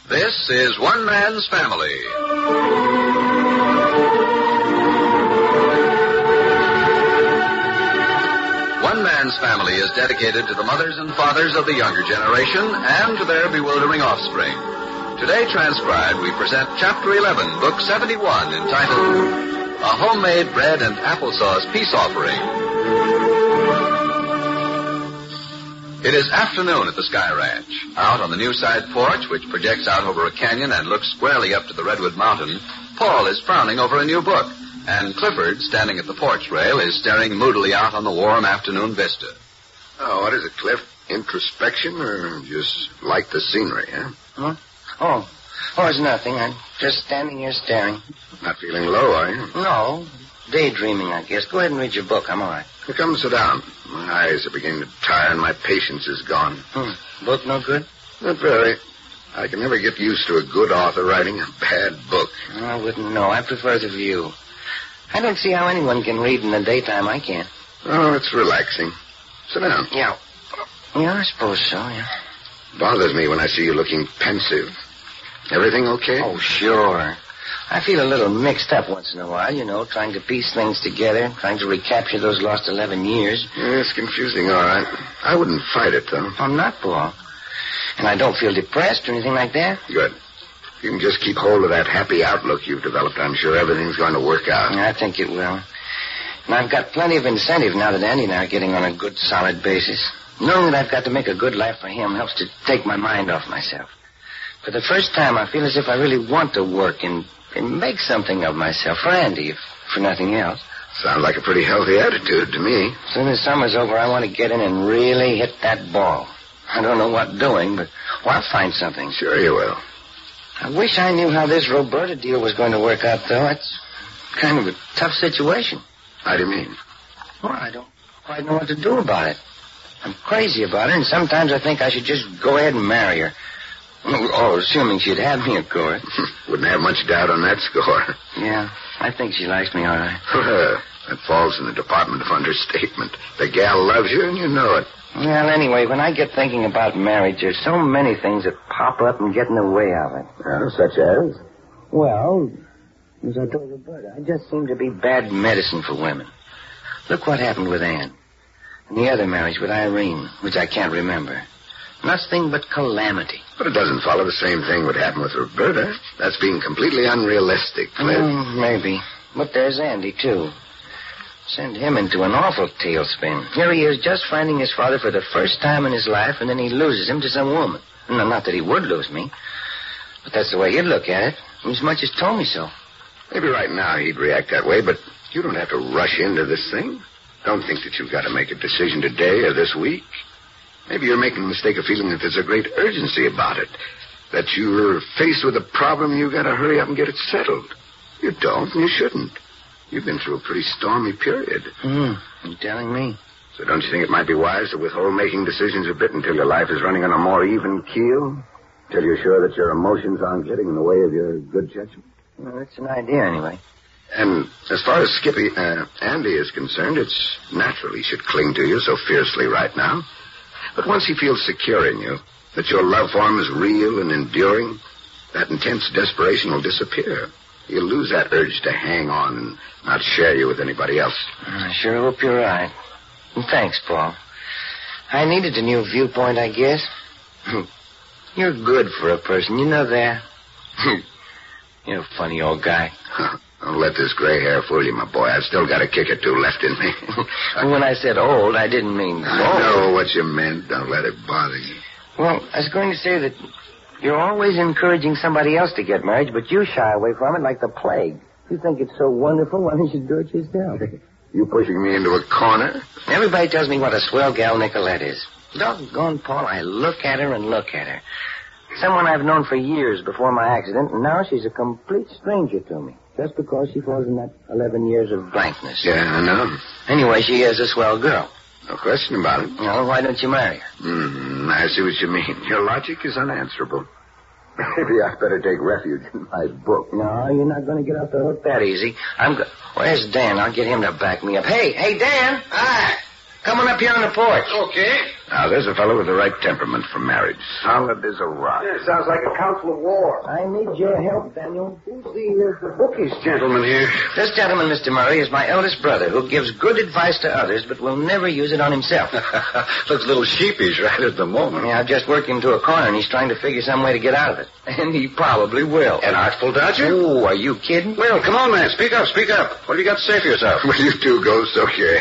This is One Man's Family. One Man's Family is dedicated to the mothers and fathers of the younger generation and to their bewildering offspring. Today transcribed, we present Chapter 11, Book 71, entitled A Homemade Bread and Applesauce Peace Offering. It is afternoon at the Sky Ranch. Out on the new side porch, which projects out over a canyon and looks squarely up to the Redwood Mountain, Paul is frowning over a new book, and Clifford, standing at the porch rail, is staring moodily out on the warm afternoon vista. Oh, what is it, Cliff? Introspection or just like the scenery, huh? Huh? Oh, it's nothing. I'm just standing here staring. Not feeling low, are you? No, daydreaming, I guess. Go ahead and read your book. I'm all right. Come sit down. My eyes are beginning to tire and my patience is gone. Book no good? Not very. I can never get used to a good author writing a bad book. I wouldn't know. I prefer the view. I don't see how anyone can read in the daytime. I can't. Oh, it's relaxing. Sit down. Yeah, I suppose so, yeah. Bothers me when I see you looking pensive. Everything okay? Oh, sure. I feel a little mixed up once in a while, trying to piece things together, trying to recapture those lost 11 years. Yeah, it's confusing, all right. I wouldn't fight it, though. I'm not, Paul. And I don't feel depressed or anything like that. Good. If you can just keep hold of that happy outlook you've developed, I'm sure everything's going to work out. I think it will. And I've got plenty of incentive now that Andy and I are getting on a good, solid basis. Knowing that I've got to make a good life for him helps to take my mind off myself. For the first time, I feel as if I really want to work and make something of myself for Andy, if for nothing else. Sounds like a pretty healthy attitude to me. As soon as summer's over, I want to get in and really hit that ball. I don't know what doing, but I'll find something. Sure you will. I wish I knew how this Roberta deal was going to work out, though. It's kind of a tough situation. How do you mean? Well, I don't quite know what to do about it. I'm crazy about it, and sometimes I think I should just go ahead and marry her. Oh, assuming she'd have me, of course. Wouldn't have much doubt on that score. Yeah, I think she likes me all right. That falls in the department of understatement. The gal loves you, and you know it. Well, anyway, when I get thinking about marriage, there's so many things that pop up and get in the way of it. Well, such as? Well, as I told Roberta, I just seem to be bad medicine for women. Look what happened with Ann. And the other marriage with Irene, which I can't remember. Nothing but calamity. But it doesn't follow the same thing would happen with Roberta. That's being completely unrealistic, Cliff. Maybe. But there's Andy, too. Send him into an awful tailspin. Here he is just finding his father for the first time in his life, and then he loses him to some woman. No, not that he would lose me. But that's the way he'd look at it. He as much as told me so. Maybe right now he'd react that way, but you don't have to rush into this thing. Don't think that you've got to make a decision today or this week. Maybe you're making the mistake of feeling that there's a great urgency about it. That you're faced with a problem, you've got to hurry up and get it settled. You don't, and you shouldn't. You've been through a pretty stormy period. You're telling me? So don't you think it might be wise to withhold making decisions a bit until your life is running on a more even keel? Until you're sure that your emotions aren't getting in the way of your good judgment? Well, that's an idea, anyway. And as far as Andy is concerned, it's natural he should cling to you so fiercely right now. But once he feels secure in you, that your love for him is real and enduring, that intense desperation will disappear. He'll lose that urge to hang on and not share you with anybody else. I sure hope you're right. And thanks, Paul. I needed a new viewpoint, I guess. You're good for a person, you know that. You're a funny old guy. Don't let this gray hair fool you, my boy. I've still got a kick or two left in me. When I said old, I didn't mean old. I know what you meant. Don't let it bother you. Well, I was going to say that you're always encouraging somebody else to get married, but you shy away from it like the plague. You think it's so wonderful, why don't you do it yourself? You pushing me into a corner? Everybody tells me what a swell gal Nicolette is. Doggone, Paul, I look at her and look at her. Someone I've known for years before my accident, and now she's a complete stranger to me. Just because she falls in that 11 years of blankness. Yeah, I know. Anyway, she is a swell girl. No question about it. Well, why don't you marry her? I see what you mean. Your logic is unanswerable. Maybe I'd better take refuge in my book. No, you're not going to get off the hook that easy. Where's Dan? I'll get him to back me up. Hey, Dan! Hi. Come on up here on the porch. Okay. Now, there's a fellow with the right temperament for marriage. Solid as a rock. Yeah, sounds like a council of war. I need your help, Daniel. Who's the bookies gentleman here? This gentleman, Mr. Murray, is my eldest brother who gives good advice to others but will never use it on himself. Looks a little sheepish right at the moment. Yeah, I've just worked him to a corner, and he's trying to figure some way to get out of it. And he probably will. An artful dodger? Oh, are you kidding? Well, come on, man. Speak up, speak up. What have you got to say for yourself? Well, you two go soak your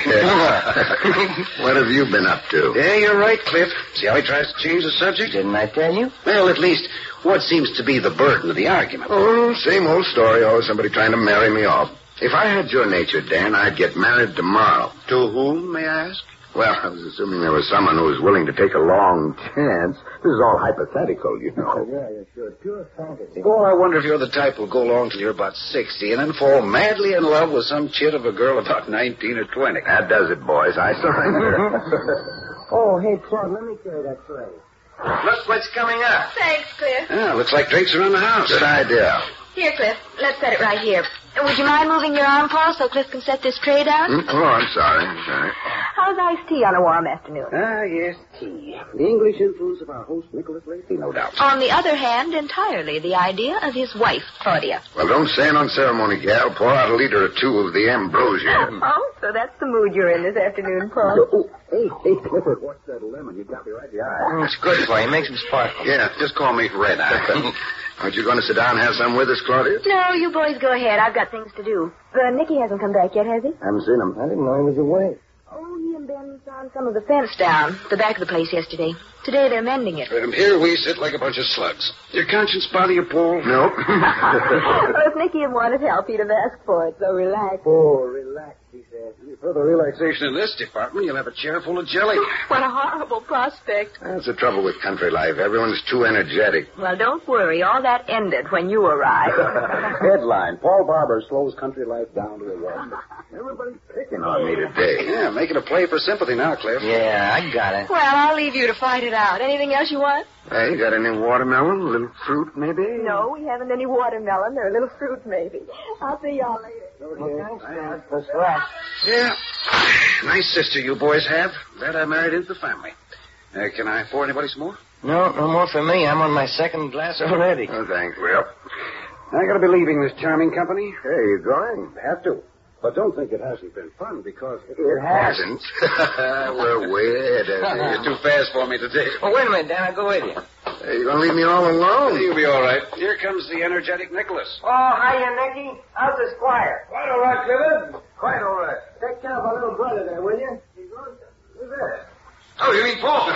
head. What have you been up to? Yeah, you're right, Cliff. See how he tries to change the subject? Didn't I tell you? Well, at least, what seems to be the burden of the argument? Oh, same old story. Always somebody trying to marry me off. If I had your nature, Dan, I'd get married tomorrow. To whom, may I ask? Well, I was assuming there was someone who was willing to take a long chance. This is all hypothetical, you know. Yeah, sure. Pure fantasy. Oh, I wonder if you're the type who'll go along till you're about 60 and then fall madly in love with some chit of a girl about 19 or 20. That does it, boys. I surrender. Oh, hey, Claude, let me carry that tray. Look what's coming up. Thanks, Cliff. Yeah, looks like Drake's around the house. Good idea. Here, Cliff. Let's set it right here. Would you mind moving your arm, Paul, so Cliff can set this tray down? Oh, I'm sorry. How's iced tea on a warm afternoon? Ah, yes, tea. The English influence of our host, Nicholas Lacey, no doubt. On the other hand, entirely the idea of his wife, Claudia. Well, don't say it on ceremony, gal. Pour out a liter or two of the ambrosia. Oh, so that's the mood you're in this afternoon, Paul. Oh, hey, Clifford, what's that lemon? You got me right in the eye. It's good for you. It makes him sparkle. Yeah, just call me Red Eye. Aren't you going to sit down and have some with us, Claudia? No, you boys go ahead. I've got things to do. Nicky hasn't come back yet, has he? Haven't seen him. I didn't know he was away. Oh, he and Ben found some of the fence down the back of the place yesterday. Today they're mending it. And here we sit like a bunch of slugs. Your conscience bother you, Paul? Nope. Well, if Nicky had wanted help, he'd have asked for it, so relax. Oh, relax, he says. Any further relaxation in this department, you'll have a chair full of jelly. What a horrible prospect. That's the trouble with country life. Everyone's too energetic. Well, don't worry. All that ended when you arrived. Headline, Paul Barber slows country life down to a walk. Everybody's picking on me today. Yeah, making a play for sympathy now, Cliff. Yeah, I got it. Well, I'll leave you to fight it out. Anything else you want? Hey, you got any watermelon? A little fruit, maybe? No, we haven't any watermelon. There are little fruit, maybe. I'll see y'all later. Okay. That's right. Yeah. Nice sister you boys have. Glad I married into the family. Can I pour anybody some more? No more for me. I'm on my second glass already. Oh, thanks, Will. I gotta be leaving this charming company. Hey, you going? Have to. But don't think it hasn't been fun, because It hasn't. We're way ahead of you. You're too fast for me today. Oh, wait a minute, Dan. I'll go with you. Hey, you going to leave me all alone? You'll be all right. Here comes the energetic Nicholas. Oh, hiya, Nicky. How's the squire? Quite all right, Clifford. Quite all right. Take care of our little brother there, will you? Who's that? Oh, you mean Paul?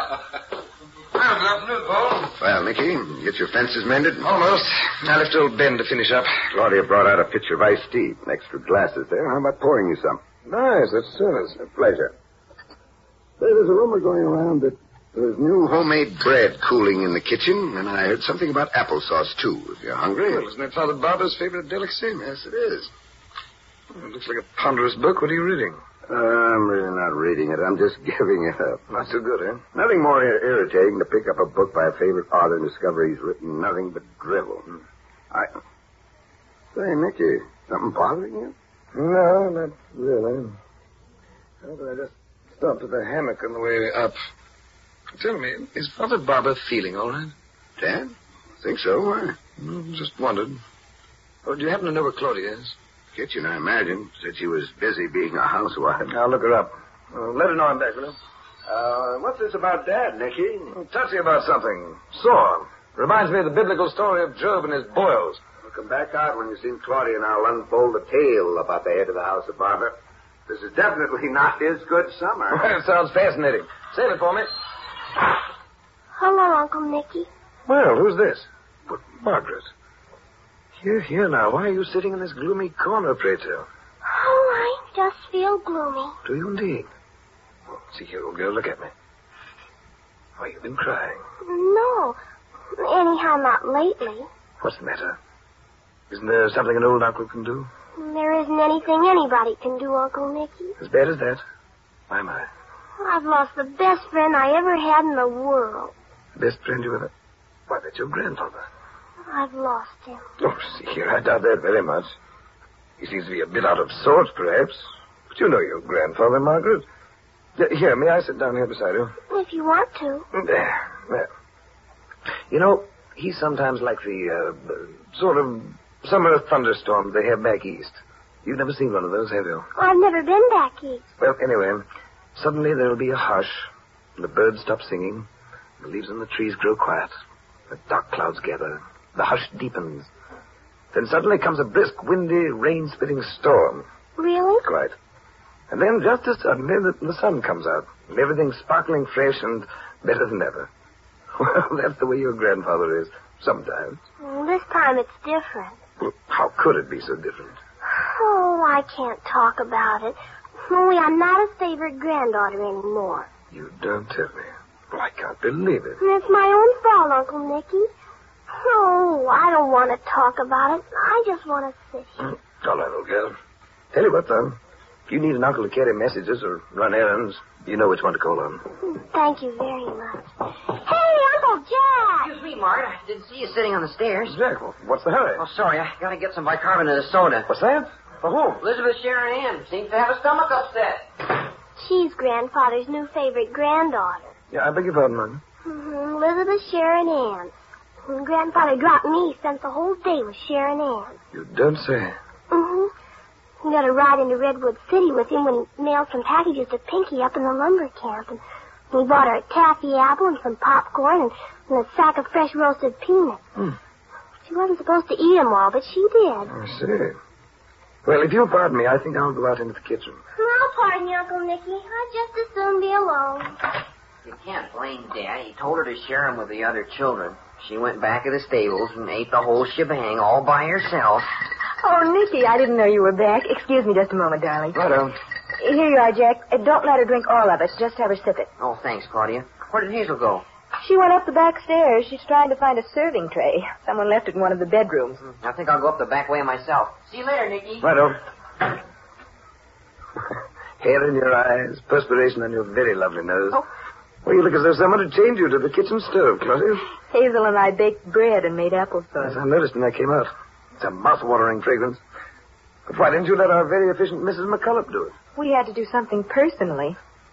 Well, good afternoon, Paul. Well, Nicky, get your fences mended? Almost. I left old Ben to finish up. Claudia brought out a pitcher of iced tea. Extra glasses there. How about pouring you some? Nice. That's service. A pleasure. There's a rumor going around that there's new homemade bread cooling in the kitchen, and I heard something about applesauce, too. If you're hungry. Well, isn't that Father Barber's favorite delicacy? Yes, it is. It looks like a ponderous book. What are you reading? I'm really not reading it. I'm just giving it up. Not so good, eh? Nothing more irritating to pick up a book by a favorite author and discover he's written nothing but drivel. Say, Nicky, something bothering you? No, not really. I just stopped at the hammock on the way up. Tell me, is Father Barber feeling all right? Dan? Think so. Why? Just wondered. Oh, do you happen to know where Claudia is? Kitchen, I imagine. Said she was busy being a housewife. I'll look her up. Let her know I'm back, will you? What's this about Dad, Nicky? Touchy about something. Sore. Reminds me of the biblical story of Job and his boils. Well, come back out when you've seen Claudia, and I'll unfold the tale about the head of the house of Barber. This is definitely not his good summer. Well, it sounds fascinating. Save it for me. Hello, Uncle Nicky. Well, who's this? But Margaret. Here now. Why are you sitting in this gloomy corner, pray tell? Oh, I just feel gloomy. Do you indeed? Well, see here, old girl, look at me. Why, you've been crying. No. Anyhow, not lately. What's the matter? Isn't there something an old uncle can do? There isn't anything anybody can do, Uncle Nicky. As bad as that? My. I've lost the best friend I ever had in the world. Best friend you ever... Why, that's your grandfather. I've lost him. Oh, see here, I doubt that very much. He seems to be a bit out of sorts, perhaps. But you know your grandfather, Margaret. Here, may I sit down here beside you? If you want to. There. You know, he's sometimes like the sort of summer thunderstorm they have back east. You've never seen one of those, have you? Well, I've never been back east. Well, anyway, suddenly there'll be a hush, and the birds stop singing, the leaves on the trees grow quiet, the dark clouds gather, the hush deepens. Then suddenly comes a brisk, windy, rain-spitting storm. Really? Quite. And then just as suddenly the sun comes out, and everything's sparkling fresh and better than ever. Well, that's the way your grandfather is, sometimes. Well, this time it's different. Well, how could it be so different? Oh, I can't talk about it. Only I'm not his favorite granddaughter anymore. You don't tell me. Well, I can't believe it. And it's my own fault, Uncle Nicky. Oh, I don't want to talk about it. I just want to sit here. All right, old girl. Tell you what, though. If you need an uncle to carry messages or run errands, you know which one to call on. Thank you very much. Hey, Uncle Jack! Excuse me, Mart. I didn't see you sitting on the stairs. Jack, what's the hurry? Oh, sorry. I gotta get some bicarbonate of soda. What's that? For whom? Elizabeth Sharon Ann seems to have a stomach upset. She's Grandfather's new favorite granddaughter. Yeah, I beg your pardon, Mom. Elizabeth Sharon Ann. When Grandfather dropped me, he spent the whole day with Sharon Ann. You don't say. He got a ride into Redwood City with him when he mailed some packages to Pinky up in the lumber camp. And he bought her a taffy apple and some popcorn and a sack of fresh roasted peanuts. She wasn't supposed to eat them all, but she did. I see. Well, if you'll pardon me, I think I'll go out into the kitchen. I'll pardon you, Uncle Nicky. I'd just as soon be alone. You can't blame Dad. He told her to share him with the other children. She went back to the stables and ate the whole shebang all by herself. Oh, Nicky, I didn't know you were back. Excuse me just a moment, darling. Righto. Here you are, Jack. Don't let her drink all of it. Just have her sip it. Oh, thanks, Claudia. Where did Hazel go? She went up the back stairs. She's trying to find a serving tray. Someone left it in one of the bedrooms. I think I'll go up the back way myself. See you later, Nicky. Righto. Hair in your eyes, perspiration on your very lovely nose. Oh. Well, you look as though someone had chained you to the kitchen stove, Claudia. Hazel and I baked bread and made applesauce. Yes, I noticed when I came out. It's a mouth-watering fragrance. But why didn't you let our very efficient Mrs. McCullough do it? We had to do something personally.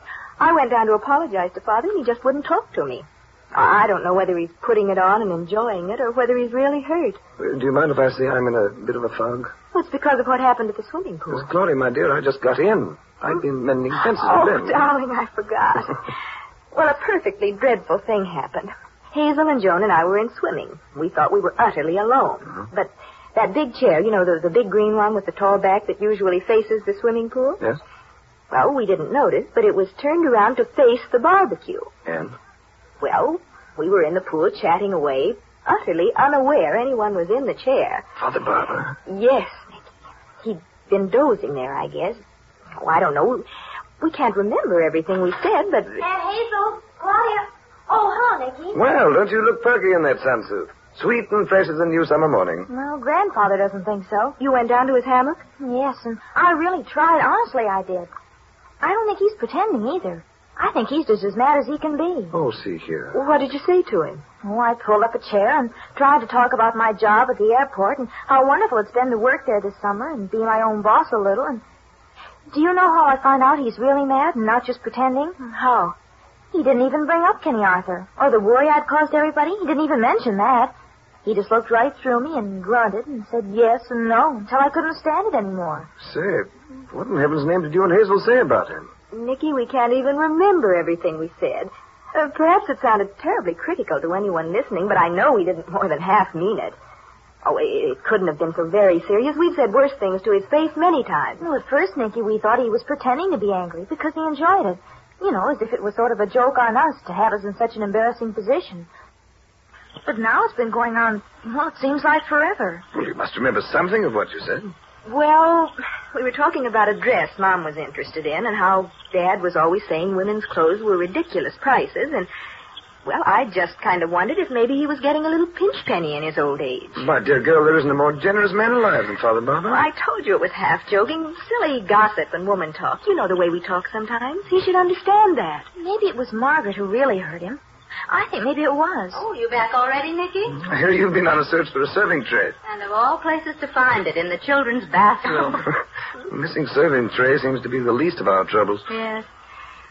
I went down to apologize to Father, and he just wouldn't talk to me. I don't know whether he's putting it on and enjoying it, or whether he's really hurt. Do you mind if I say I'm in a bit of a fog? Well, it's because of what happened at the swimming pool. Because, Claudia, my dear, I just got in. I've been mending fences Oh, with them. darling, I forgot. Well, a perfectly dreadful thing happened. Hazel and Joan and I were in swimming. We thought we were utterly alone. But that big chair, you know, the big green one with the tall back that usually faces the swimming pool? Yes? Well, we didn't notice, but it was turned around to face the barbecue. And? Well, we were in the pool chatting away, utterly unaware anyone was in the chair. Father Barber? Yes, Nicky. He'd been dozing there, I guess. Oh, I don't know. We can't remember everything we said, but... Hazel, Claudia. Oh, hello, Nicky. Well, don't you look perky in that sunsuit? Sweet and fresh as a new summer morning. Well, Grandfather doesn't think so. You went down to his hammock? Yes, and I really tried. Honestly, I did. I don't think he's pretending either. I think he's just as mad as he can be. Oh, see here. Well, what did you say to him? Oh, I pulled up a chair and tried to talk about my job at the airport and how wonderful it's been to work there this summer and be my own boss a little. And do you know how I find out he's really mad and not just pretending? How? He didn't even bring up Kenny Arthur or the worry I'd caused everybody. He didn't even mention that. He just looked right through me and grunted and said yes and no until I couldn't stand it anymore. Say, what in heaven's name did you and Hazel say about him? Nicky, we can't even remember everything we said. Perhaps it sounded terribly critical to anyone listening, but I know we didn't more than half mean it. Oh, it couldn't have been so very serious. We've said worse things to his face many times. Well, at first, Nicky, we thought he was pretending to be angry because he enjoyed it. You know, as if it was sort of a joke on us to have us in such an embarrassing position. But now it's been going on, well, it seems like forever. Well, you must remember something of what you said. Well, we were talking about a dress Mom was interested in and how Dad was always saying women's clothes were ridiculous prices. And, well, I just kind of wondered if maybe he was getting a little pinch penny in his old age. My dear girl, there isn't a more generous man alive than Father Barber. Well, I told you it was half joking. Silly gossip and woman talk. You know the way we talk sometimes. He should understand that. Maybe it was Margaret who really hurt him. I think maybe it was. Oh, you back already, Nicky? I hear you've been on a search for a serving tray. And of all places to find it, in the children's bathroom. Missing serving tray seems to be the least of our troubles. Yes.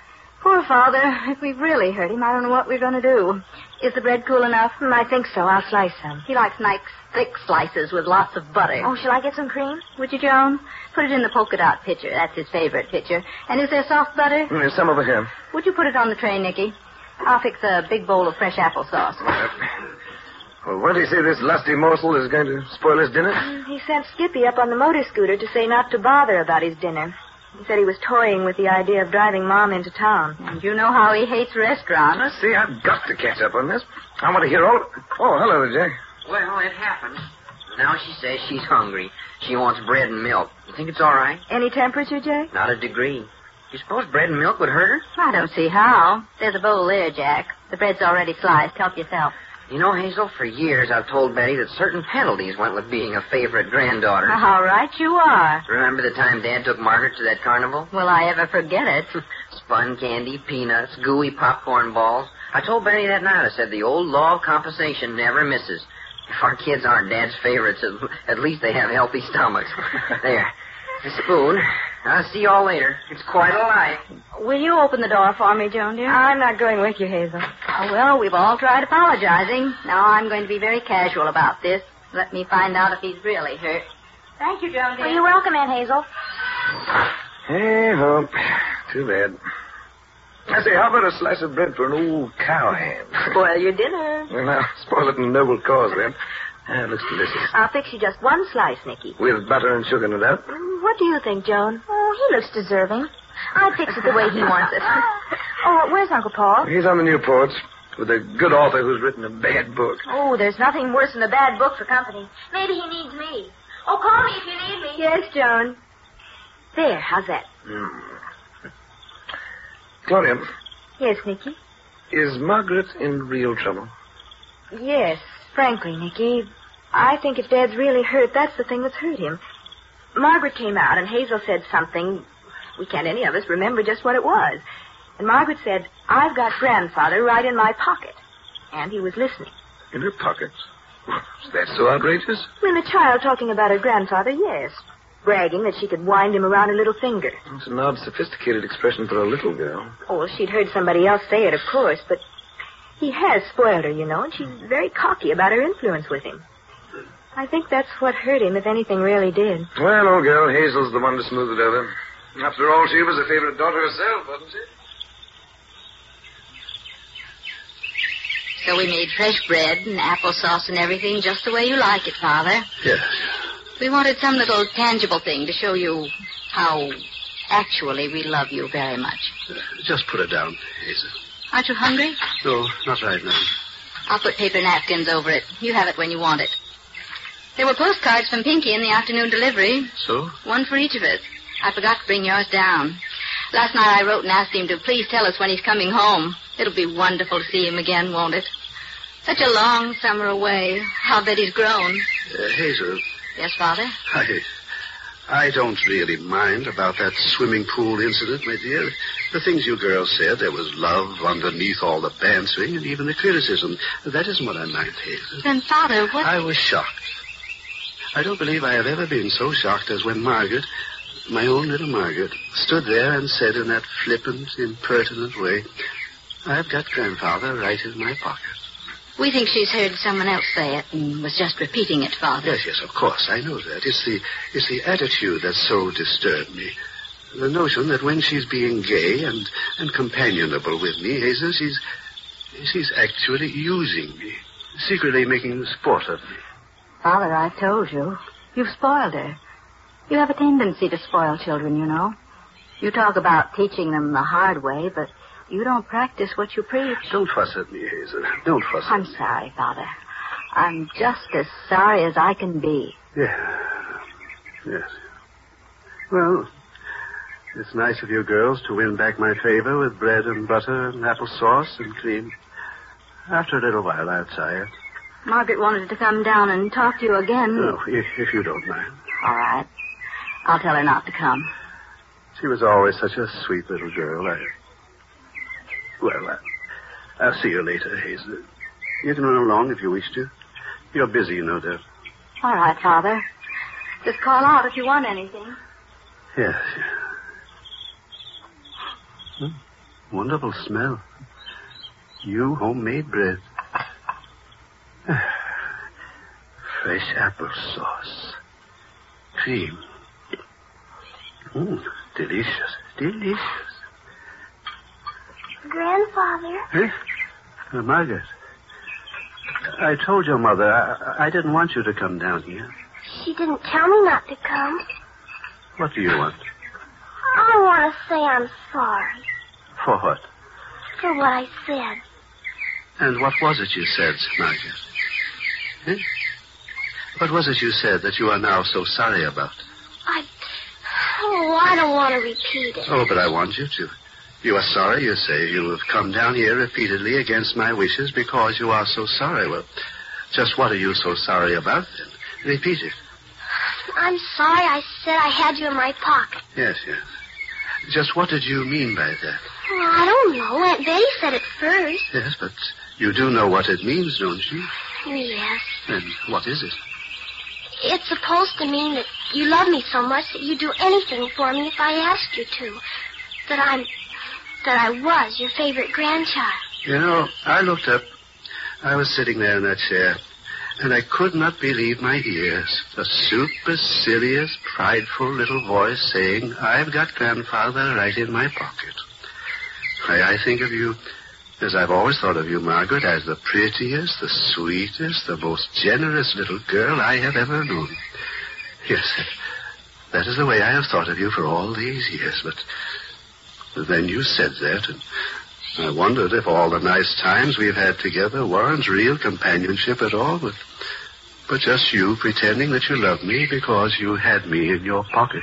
Poor Father. If we've really hurt him, I don't know what we're going to do. Is the bread cool enough? I think so. I'll slice some. He likes nice thick slices with lots of butter. Oh, shall I get some cream? Would you, Joan? Put it in the polka dot pitcher. That's his favorite pitcher. And is there soft butter? There's some over here. Would you put it on the tray, Nicky? I'll fix a big bowl of fresh applesauce. Well, what did he say this lusty morsel is going to spoil his dinner? He sent Skippy up on the motor scooter to say not to bother about his dinner. He said he was toying with the idea of driving Mom into town. And you know how he hates restaurants. Let's see, I've got to catch up on this. I want to hear all... Oh, hello there, Jack. Well, it happened. Now she says she's hungry. She wants bread and milk. You think it's all right? Any temperature, Jay? Not a degree. You suppose bread and milk would hurt her? I don't see how. There's a bowl there, Jack. The bread's already sliced. Help yourself. You know, Hazel, for years I've told Betty that certain penalties went with being a favorite granddaughter. All right, you are. Remember the time Dad took Margaret to that carnival? Will I ever forget it? Spun candy, peanuts, gooey popcorn balls. I told Betty that night, I said the old law of compensation never misses. If our kids aren't Dad's favorites, at least they have healthy stomachs. There. A spoon. I'll see you all later. It's quite a life. Will you open the door for me, Joan, dear? I'm not going with you, Hazel. Oh, well, we've all tried apologizing. Now I'm going to be very casual about this. Let me find out if he's really hurt. Thank you, Joan, dear. Well, you're welcome, Aunt Hazel. Hey-ho. Too bad. I say, how about a slice of bread for an old cowhand? Spoil your dinner. Well, now, spoil it in a noble cause, then. It looks delicious. I'll fix you just one slice, Nicky. With butter and sugar, no doubt. What do you think, Joan? Oh, he looks deserving. I'd fix it the way he wants it. Oh, where's Uncle Paul? He's on the new porch with a good author who's written a bad book. Oh, there's nothing worse than a bad book for company. Maybe he needs me. Oh, call me if you need me. Yes, Joan. There, how's that? Claudia. Yes, Nicky? Is Margaret in real trouble? Yes, frankly, Nicky. I think if Dad's really hurt, that's the thing that's hurt him. Margaret came out, and Hazel said something. We can't any of us remember just what it was. And Margaret said, I've got Grandfather right in my pocket. And he was listening. In her pockets? Is that so outrageous? When a child talking about her grandfather, yes. Bragging that she could wind him around her little finger. It's an odd, sophisticated expression for a little girl. Oh, well, she'd heard somebody else say it, of course, but he has spoiled her, you know, and she's very cocky about her influence with him. I think that's what hurt him, if anything really did. Well, old girl, Hazel's the one to smooth it over. After all, she was a favorite daughter herself, wasn't she? So we made fresh bread and applesauce and everything just the way you like it, Father. Yes. We wanted some little tangible thing to show you how actually we love you very much. Just put it down, Hazel. Aren't you hungry? No, not right now. I'll put paper napkins over it. You have it when you want it. There were postcards from Pinky in the afternoon delivery. So? One for each of us. I forgot to bring yours down. Last night I wrote and asked him to please tell us when he's coming home. It'll be wonderful to see him again, won't it? Such a long summer away. How that he's grown. Hazel. Yes, Father? I don't really mind about that swimming pool incident, my dear. The things you girls said, there was love underneath all the bantering and even the criticism. That isn't what I mind, Hazel. Then, Father, what... I was shocked. I don't believe I have ever been so shocked as when Margaret, my own little Margaret, stood there and said in that flippant, impertinent way, I've got Grandfather right in my pocket. We think she's heard someone else say it and was just repeating it, Father. Yes, of course, I know that. It's the attitude that so disturbed me. The notion that when she's being gay and companionable with me, Hazel, she's actually using me, secretly making sport of me. Father, I've told you. You've spoiled her. You have a tendency to spoil children, you know. You talk about teaching them the hard way, but you don't practice what you preach. Don't fuss at me, Hazel. Don't fuss at me. I'm sorry, Father. I'm just as sorry as I can be. Yeah. Yes. Well, it's nice of you girls to win back my favor with bread and butter and applesauce and cream. After a little while, I'll try it. Margaret wanted to come down and talk to you again. No, if you don't mind. All right. I'll tell her not to come. She was always such a sweet little girl. I'll see you later, Hazel. You can run along if you wish to. You're busy, no doubt. All right, Father. Just call out if you want anything. Yes. Wonderful smell. New homemade bread. Fresh applesauce. Cream. Delicious. Delicious. Grandfather. Eh? Margaret. I told your mother I didn't want you to come down here. She didn't tell me not to come. What do you want? I want to say I'm sorry For what? for what I said. And what was it you said, Margaret? Eh? What was it you said that you are now so sorry about? I don't want to repeat it. Oh, but I want you to. You are sorry, you say. You have come down here repeatedly against my wishes because you are so sorry. Well, just what are you so sorry about, then? Repeat it. I'm sorry I said I had you in my pocket. Yes. Just what did you mean by that? Well, I don't know. Aunt Betty said it first. Yes, but you do know what it means, don't you? Yes. And what is it? It's supposed to mean that you love me so much that you'd do anything for me if I asked you to. That I was your favorite grandchild. You know, I looked up. I was sitting there in that chair, and I could not believe my ears. A supercilious, prideful little voice saying, I've got Grandfather right in my pocket. I think of you, as I've always thought of you, Margaret, as the prettiest, the sweetest, the most generous little girl I have ever known. Yes, that is the way I have thought of you for all these years, but then you said that, and I wondered if all the nice times we've had together weren't real companionship at all, but just you pretending that you loved me because you had me in your pocket.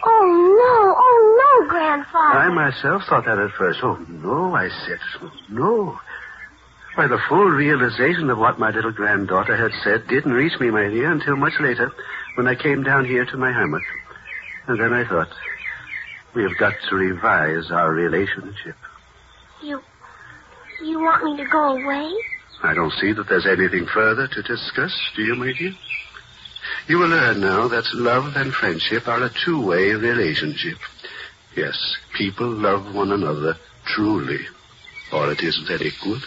Oh, no, Grandfather. I myself thought that at first. Oh, no, I said. No. Why, the full realization of what my little granddaughter had said didn't reach me, my dear, until much later when I came down here to my hammock. And then I thought, we have got to revise our relationship. You want me to go away? I don't see that there's anything further to discuss, do you, my dear? You will learn now that love and friendship are a two-way relationship. Yes, people love one another truly, or it isn't any good.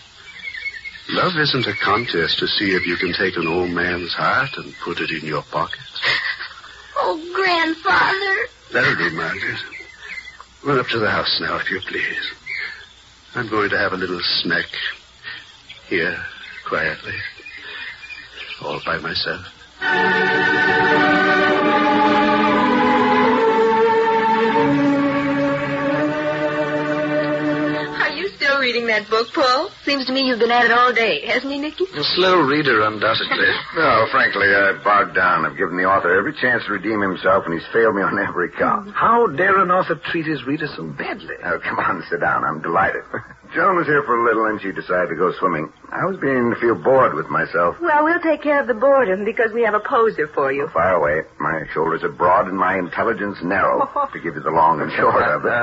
Love isn't a contest to see if you can take an old man's heart and put it in your pocket. Oh, Grandfather. That'll be, Margaret. Run up to the house now, if you please. I'm going to have a little snack here, quietly, all by myself. Are you still reading that book, Paul? Seems to me you've been at it all day, hasn't he, Nicky? A slow reader, undoubtedly. No, frankly, I bogged down. I've given the author every chance to redeem himself, and he's failed me on every count. How dare an author treat his reader so badly? Oh, come on, sit down. I'm delighted. Joan was here for a little, and she decided to go swimming. I was beginning to feel bored with myself. Well, we'll take care of the boredom because we have a poser for you. Fire away. My shoulders are broad and my intelligence narrow, to give you the long and short of it.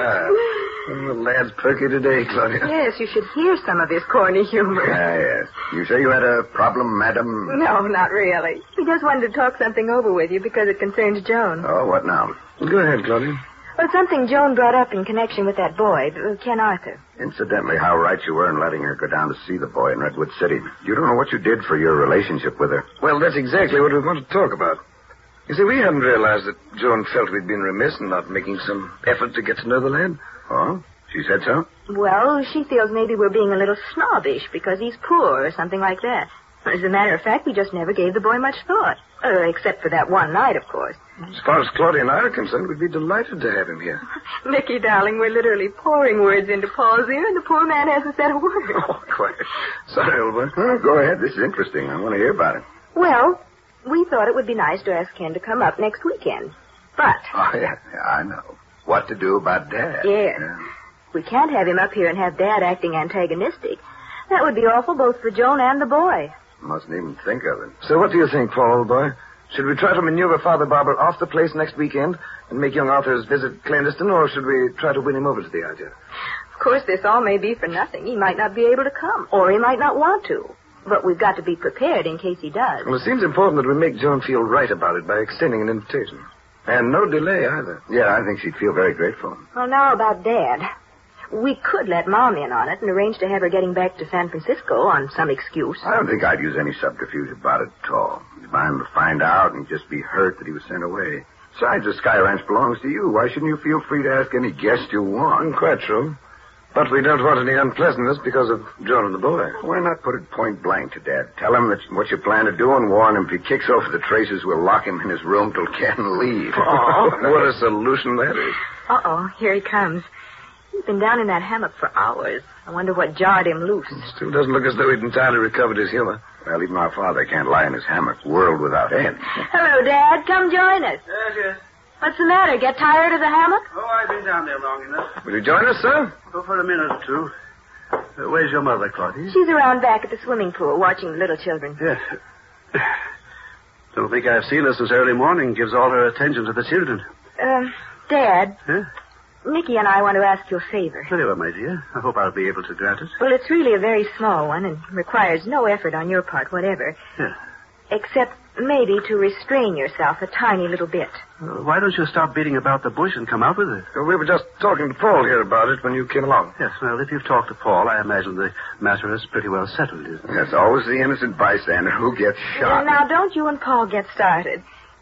The lad's perky today, Claudia. Yes, you should hear some of his corny humor. Yes. You say you had a problem, madam? No, not really. We just wanted to talk something over with you because it concerns Joan. Oh, what now? Go ahead, Claudia. Well, something Joan brought up in connection with that boy, Ken Arthur. Incidentally, how right you were in letting her go down to see the boy in Redwood City. You don't know what you did for your relationship with her. Well, that's exactly what we want to talk about. You see, we hadn't realized that Joan felt we'd been remiss in not making some effort to get to know the lad. Oh? She said so? Well, she feels maybe we're being a little snobbish because he's poor or something like that. As a matter of fact, we just never gave the boy much thought. Except for that one night, of course. As far as Claudia and I are concerned, we'd be delighted to have him here. Nicky, darling, we're literally pouring words into Paul's ear, and the poor man hasn't said a word. Oh, quite. Sorry, old boy. Oh, go ahead. This is interesting. I want to hear about it. Well, we thought it would be nice to ask Ken to come up next weekend. But... Oh, yeah, I know. What to do about Dad. Yes. Yeah. We can't have him up here and have Dad acting antagonistic. That would be awful both for Joan and the boy. Mustn't even think of it. So what do you think, Paul, old boy? Should we try to maneuver Father Barber off the place next weekend and make young Arthur's visit clandestine, or should we try to win him over to the idea? Of course, this all may be for nothing. He might not be able to come, or he might not want to. But we've got to be prepared in case he does. Well, it seems important that we make Joan feel right about it by extending an invitation. And no delay, either. Yeah, I think she'd feel very grateful. Well, now about Dad. We could let Mom in on it and arrange to have her getting back to San Francisco on some excuse. I don't think I'd use any subterfuge about it at all. He's bound to find out and just be hurt that he was sent away. Besides, the Sky Ranch belongs to you. Why shouldn't you feel free to ask any guest you want? Quite true. But we don't want any unpleasantness because of Joan and the boy. Why not put it point blank to Dad? Tell him what you plan to do and warn him if he kicks over the traces, we'll lock him in his room till Ken leaves. Oh, what a solution that is. Uh-oh, here he comes. He's been down in that hammock for hours. I wonder what jarred him loose. Still doesn't look as though he'd entirely recovered his humor. Well, even our father can't lie in his hammock, world without end. Hello, Dad. Come join us. Yes. What's the matter? Get tired of the hammock? Oh, I've been down there long enough. Will you join us, sir? Go for a minute or two. Where's your mother, Claudia? She's around back at the swimming pool watching the little children. Yes. Don't think I've seen her since early morning. Gives all her attention to the children. Dad. Huh? Nicky and I want to ask you a favor. Very well, my dear. I hope I'll be able to grant it. Well, it's really a very small one and requires no effort on your part whatever. Yeah. Except maybe to restrain yourself a tiny little bit. Why don't you stop beating about the bush and come out with it? We were just talking to Paul here about it when you came along. Yes, well, if you've talked to Paul, I imagine the matter is pretty well settled, isn't it? That's always the innocent bystander who gets shot. Now, don't you and Paul get started.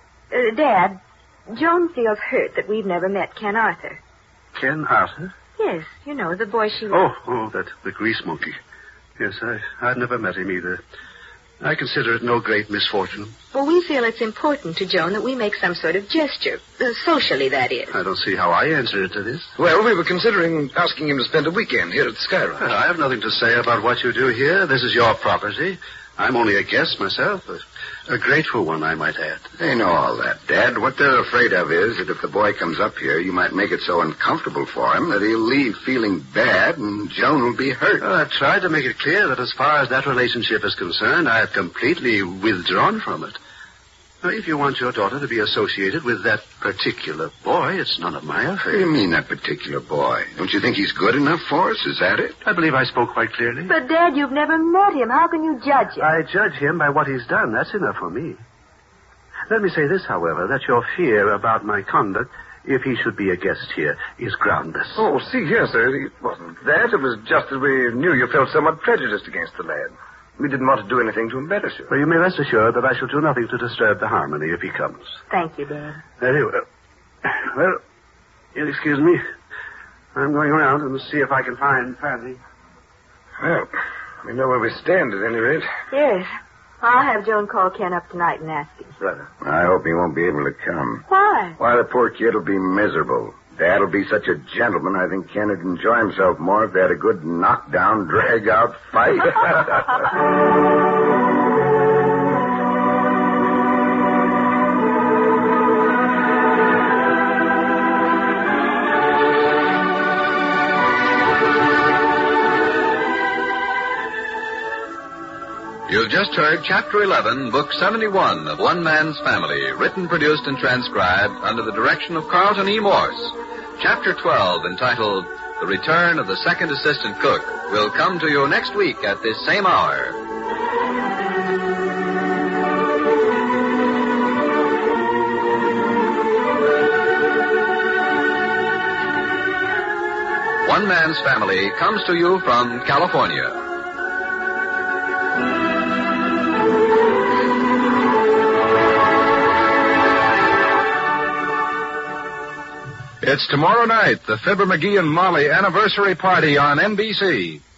Dad, Joan feels hurt that we've never met Ken Arthur. Ken Arthur? Yes, you know, the boy she... The grease monkey. Yes, I've never met him either. I consider it no great misfortune. Well, we feel it's important to Joan that we make some sort of gesture. Socially, that is. I don't see how I answer to this. Well, we were considering asking him to spend a weekend here at the Sky Ranch. I have nothing to say about what you do here. This is your property. I'm only a guest myself. A grateful one, I might add. They know all that, Dad. What they're afraid of is that if the boy comes up here, you might make it so uncomfortable for him that he'll leave feeling bad and Joan will be hurt. Well, I've tried to make it clear that as far as that relationship is concerned, I have completely withdrawn from it. Now, if you want your daughter to be associated with that particular boy, it's none of my affair. What do you mean, that particular boy? Don't you think he's good enough for us? Is that it? I believe I spoke quite clearly. But, Dad, you've never met him. How can you judge him? I judge him by what he's done. That's enough for me. Let me say this, however, that your fear about my conduct, if he should be a guest here, is groundless. Oh, see here, sir. It wasn't that. It was just that we knew you felt somewhat prejudiced against the lad. We didn't want to do anything to embarrass you. Well, you may rest assured that I shall do nothing to disturb the harmony if he comes. Thank you, Dad. Very well. Well, you'll excuse me. I'm going around and see if I can find Fanny. Well, we know where we stand at any rate. Yes. I'll have Joan call Ken up tonight and ask him. Brother. I hope he won't be able to come. Why? Why, the poor kid will be miserable. Dad'll be such a gentleman, I think Ken would enjoy himself more if they had a good knockdown, drag-out fight. You've just heard Chapter 11, Book 71 of One Man's Family, written, produced, and transcribed under the direction of Carlton E. Morse. Chapter 12, entitled The Return of the Second Assistant Cook, will come to you next week at this same hour. One Man's Family comes to you from California. It's tomorrow night, the Fibber McGee and Molly anniversary party on NBC.